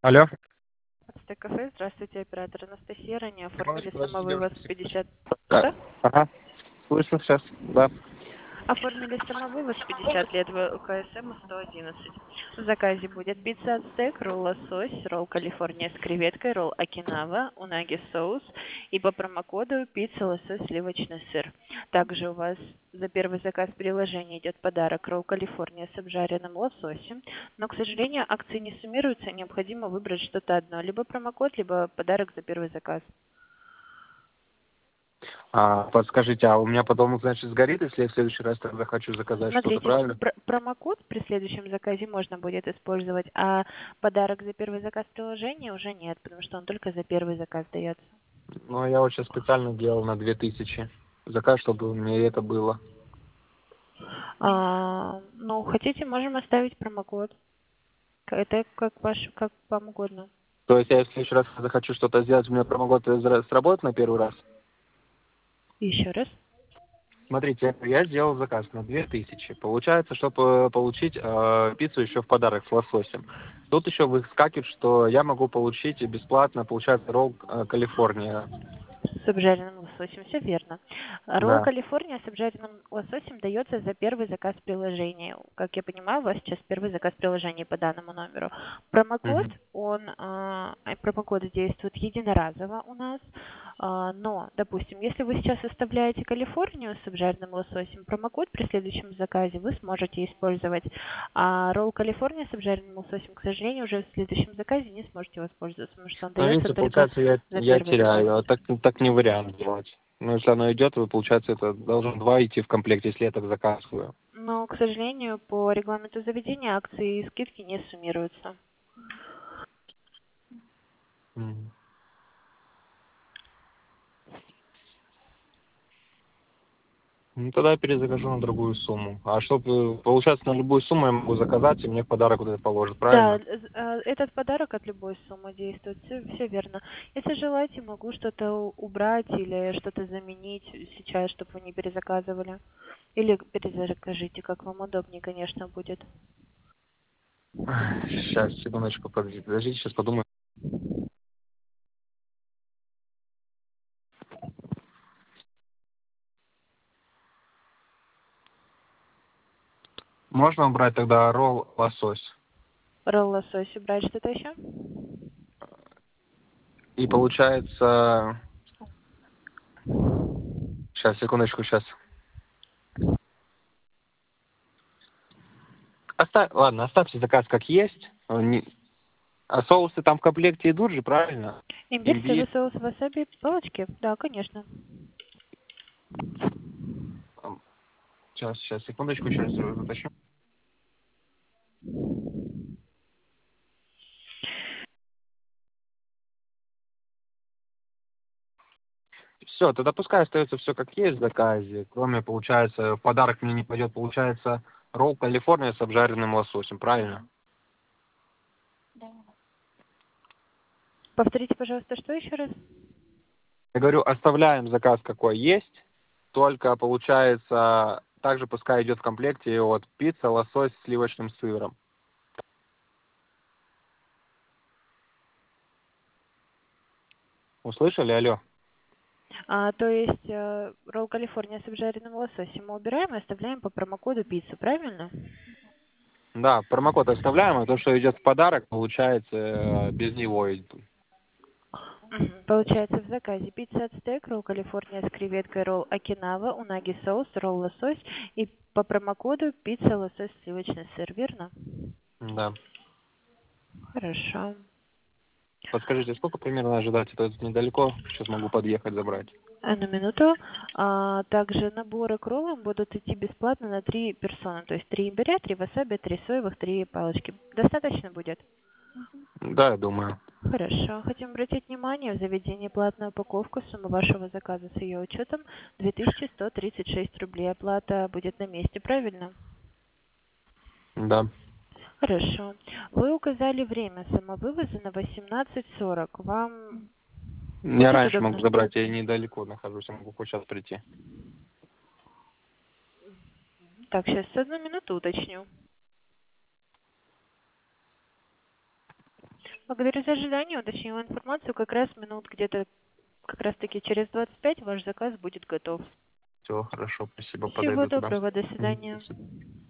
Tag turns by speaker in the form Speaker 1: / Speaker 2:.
Speaker 1: Алло.
Speaker 2: Кафе, здравствуйте, оператор Анастасия. Ранее оформили
Speaker 1: Секундочку, подождите,
Speaker 2: самовывоз
Speaker 1: девушка,
Speaker 2: 50...
Speaker 1: Да.
Speaker 2: Что?
Speaker 1: Ага. Слышу сейчас. Да.
Speaker 2: Оформили самовывоз 50 лет в УКСМ 111. В заказе будет пицца ацтек, ролл лосось, ролл Калифорния с креветкой, ролл окинава, унаги соус и по промокоду пицца лосось сливочный сыр. Также у вас за первый заказ приложения идет подарок ролл Калифорния с обжаренным лососем, но, к сожалению, акции не суммируются, необходимо выбрать что-то одно, либо промокод, либо подарок за первый заказ.
Speaker 1: Подскажите, а у меня потом, значит, сгорит, если я в следующий раз тогда хочу заказать что-то,
Speaker 2: Смотрите,
Speaker 1: правильно?
Speaker 2: промокод при следующем заказе можно будет использовать, а подарок за первый заказ приложения уже нет, потому что он только за первый заказ дается.
Speaker 1: Ну, я вот сейчас специально делал на 2000 заказ, чтобы мне это было.
Speaker 2: Ну, хотите, можем оставить промокод. Это как вам угодно.
Speaker 1: То есть я в следующий раз, когда хочу что-то сделать, у меня промокод сработает на первый раз?
Speaker 2: Еще раз.
Speaker 1: Смотрите, я сделал заказ на 2000. Получается, чтобы получить пиццу еще в подарок с лососем. Тут еще выскакивает, что я могу получить бесплатно, получается, ролл Калифорния.
Speaker 2: С обжаренным лососем, все верно. Ролл
Speaker 1: Да.
Speaker 2: Калифорния с обжаренным лососем дается за первый заказ приложения. Как я понимаю, у вас сейчас первый заказ приложения по данному номеру. Промокод,
Speaker 1: Мгм.
Speaker 2: промокод действует единоразово у нас, но, допустим, если вы сейчас оставляете Калифорнию с обжаренным лососем, промокод при следующем заказе вы сможете использовать, а ролл Калифорния с обжаренным лососем, к сожалению, уже в следующем заказе не сможете воспользоваться, потому что он
Speaker 1: Ну,
Speaker 2: дается
Speaker 1: видите,
Speaker 2: только
Speaker 1: получается,
Speaker 2: за
Speaker 1: я
Speaker 2: первый заказ.
Speaker 1: теряю. А так не вариант делать. Ну, если оно идет, то, получается, это должен два идти в комплекте, если я так заказываю.
Speaker 2: Но, к сожалению, по регламенту заведения акции и скидки не суммируются.
Speaker 1: Мгм. Ну, тогда я перезакажу на другую сумму. А чтобы, получается, на любую сумму я могу заказать, и мне в подарок вот это положат,
Speaker 2: Да,
Speaker 1: правильно?
Speaker 2: этот подарок от любой суммы действует, все верно. Если желаете, могу что-то убрать или что-то заменить сейчас, чтобы вы не перезаказывали. Или перезакажите, как вам удобнее, конечно, будет.
Speaker 1: Сейчас, секундочку, подождите, сейчас подумаю. Можно убрать тогда ролл лосось?
Speaker 2: Ролл лосось убрать, что-то еще?
Speaker 1: И получается... Сейчас, секундочку, сейчас. Ладно, оставьте заказ как есть. А соусы там в комплекте идут же, правильно?
Speaker 2: Имбирь, соевый
Speaker 1: Имбирь.
Speaker 2: соус, васаби, палочки? Да, конечно.
Speaker 1: Сейчас, секундочку, еще раз уточню. Все, тогда пускай остается все как есть в заказе. Кроме, получается, в подарок мне не пойдет, получается, ролл Калифорния с обжаренным лососем, правильно?
Speaker 2: Повторите, пожалуйста, что еще раз?
Speaker 1: Я говорю, оставляем заказ какой есть, только, получается, также пускай идет в комплекте вот пицца, лосось с сливочным сыром. Услышали? Алло.
Speaker 2: То есть ролл Калифорния с обжаренным лососем мы убираем и оставляем по промокоду пиццу, правильно?
Speaker 1: Да, промокод оставляем, а то, что идет в подарок, получается, без него идет.
Speaker 2: Мгм. Получается в заказе пицца ацтек, ролл Калифорния с креветкой, ролл окинава, унаги соус, ролл лосось и по промокоду пицца лосось сливочный сыр, верно?
Speaker 1: Да.
Speaker 2: Хорошо.
Speaker 1: Подскажите, сколько примерно ожидать? Это недалеко, сейчас могу подъехать забрать.
Speaker 2: Одну минуту. Также наборы к роллам будут идти бесплатно на 3 персоны, то есть 3 имбиря, 3 васаби, 3 соевых, 3 палочки. Достаточно будет?
Speaker 1: Да, я думаю.
Speaker 2: Хорошо. Хотим обратить внимание, в заведении платная упаковка, сумма вашего заказа с ее учетом 2136 рублей. Оплата будет на месте, правильно?
Speaker 1: Да.
Speaker 2: Хорошо. Вы указали время самовывоза на 18:40. Вам
Speaker 1: Я
Speaker 2: будет
Speaker 1: раньше могу
Speaker 2: удобно?
Speaker 1: забрать, я недалеко нахожусь, я могу хоть сейчас прийти.
Speaker 2: Так, сейчас одну минуту уточню. Благодарю за ожидание. Уточнила информацию. Как раз минут где-то, как раз таки через 25 ваш заказ будет готов.
Speaker 1: Все, хорошо, спасибо,
Speaker 2: Всего
Speaker 1: подойду туда.
Speaker 2: доброго. До
Speaker 1: Мгм,
Speaker 2: свидания.
Speaker 1: спасибо.